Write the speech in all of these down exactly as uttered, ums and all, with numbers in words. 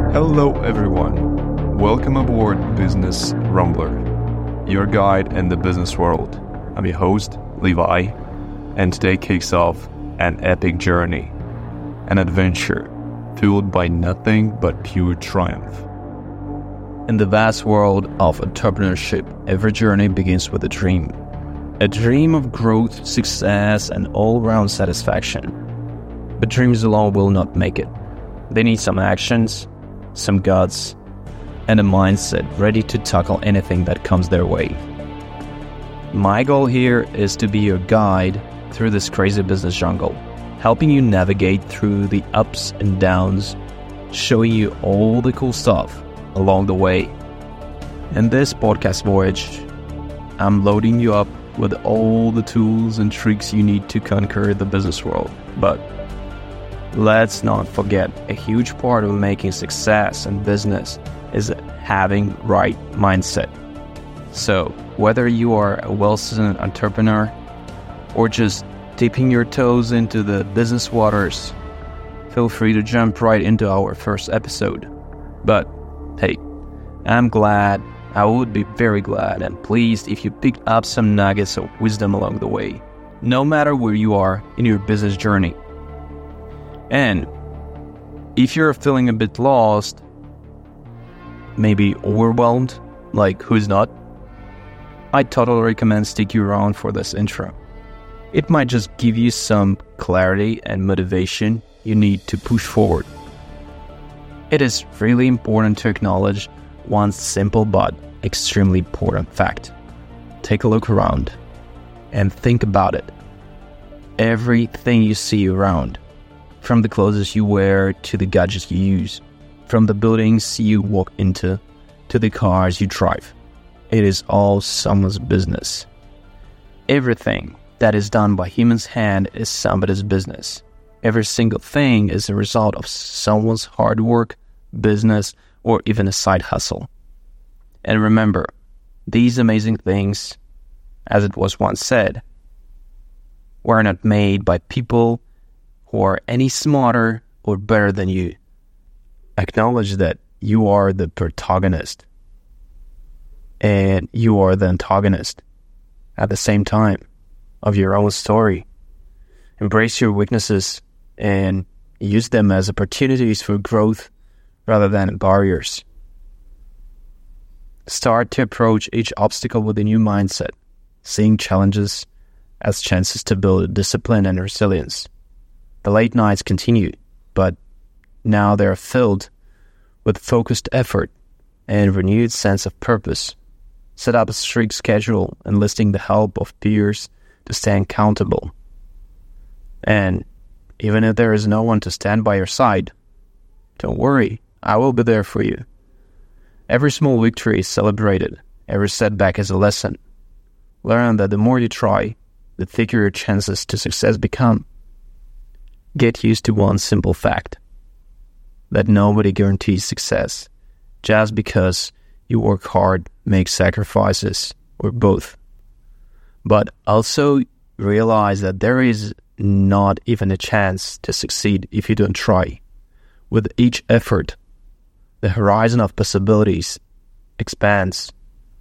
Hello everyone, welcome aboard Business Rumbler, your guide in the business world. I'm your host, Levi, and today kicks off an epic journey, an adventure fueled by nothing but pure triumph. In the vast world of entrepreneurship, every journey begins with a dream. A dream of growth, success, and all-round satisfaction. But dreams alone will not make it. They need some actions, some guts, and a mindset ready to tackle anything that comes their way. My goal here is to be your guide through this crazy business jungle, helping you navigate through the ups and downs, showing you all the cool stuff along the way. In this podcast voyage, I'm loading you up with all the tools and tricks you need to conquer the business world. But let's not forget, a huge part of making success in business is having right mindset. So, whether you are a well-seasoned entrepreneur or just dipping your toes into the business waters, feel free to jump right into our first episode. But, hey, I'm glad, I would be very glad and pleased if you picked up some nuggets of wisdom along the way, no matter where you are in your business journey. And if you're feeling a bit lost, maybe overwhelmed, like who's not, I totally recommend sticking around for this intro. It might just give you some clarity and motivation you need to push forward. It is really important to acknowledge one simple but extremely important fact. Take a look around and think about it. Everything you see around, from the clothes you wear to the gadgets you use, from the buildings you walk into to the cars you drive, it is all someone's business. Everything that is done by human's hand is somebody's business. Every single thing is a result of someone's hard work, business, or even a side hustle. And remember, these amazing things, as it was once said, were not made by people who are any smarter or better than you. Acknowledge that you are the protagonist and you are the antagonist at the same time of your own story. Embrace your weaknesses and use them as opportunities for growth rather than barriers. Start to approach each obstacle with a new mindset, seeing challenges as chances to build discipline and resilience. The late nights continue, but now they are filled with focused effort and renewed sense of purpose. Set up a strict schedule, enlisting the help of peers to stay accountable. And even if there is no one to stand by your side, don't worry, I will be there for you. Every small victory is celebrated. Every setback is a lesson. Learn that the more you try, the thicker your chances to success become. Get used to one simple fact, that nobody guarantees success just because you work hard, make sacrifices, or both. But also realize that there is not even a chance to succeed if you don't try. With each effort, the horizon of possibilities expands.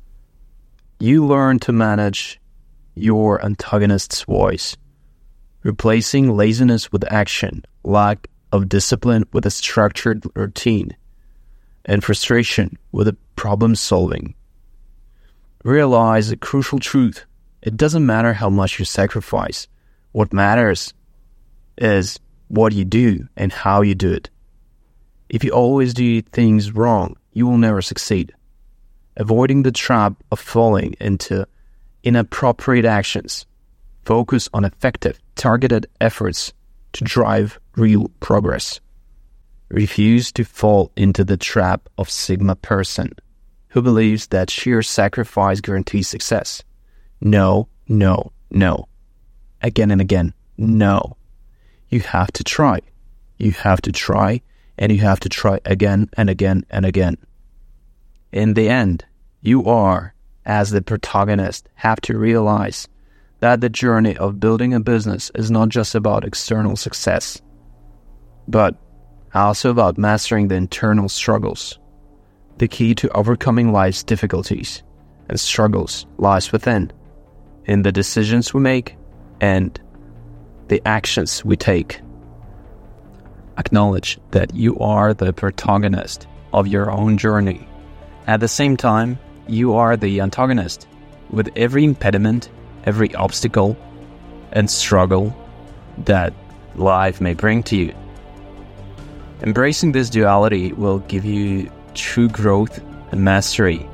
You learn to manage your antagonist's voice, replacing laziness with action, lack of discipline with a structured routine, and frustration with a problem solving. Realize a crucial truth. It doesn't matter how much you sacrifice. What matters is what you do and how you do it. If you always do things wrong, you will never succeed. Avoiding the trap of falling into inappropriate actions. Focus on effective, targeted efforts to drive real progress. Refuse to fall into the trap of Sigma person who believes that sheer sacrifice guarantees success. No, no, no. Again and again, no. You have to try. You have to try, and you have to try again and again and again. In the end, you are, as the protagonist, have to realize that the journey of building a business is not just about external success, but also about mastering the internal struggles. The key to overcoming life's difficulties and struggles lies within, in the decisions we make and the actions we take. Acknowledge that you are the protagonist of your own journey. At the same time, you are the antagonist, with every impediment, every obstacle and struggle that life may bring to you. Embracing this duality will give you true growth and mastery.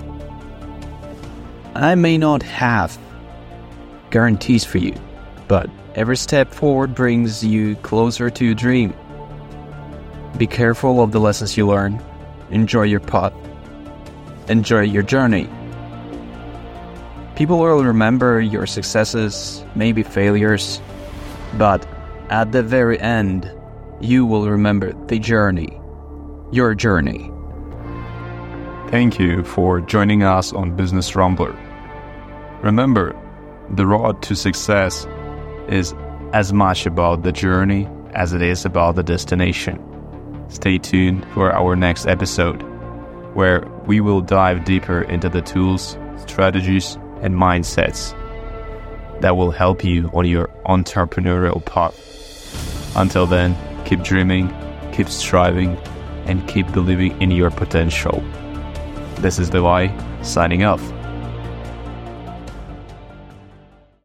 I may not have guarantees for you, but every step forward brings you closer to your dream. Be careful of the lessons you learn. Enjoy your path. Enjoy your journey. People will remember your successes, maybe failures, but at the very end, you will remember the journey, your journey. Thank you for joining us on Business Rumbler. Remember, the road to success is as much about the journey as it is about the destination. Stay tuned for our next episode, where we will dive deeper into the tools, strategies, and mindsets that will help you on your entrepreneurial path. Until then, keep dreaming, keep striving, and keep believing in your potential. This is Levi, signing off.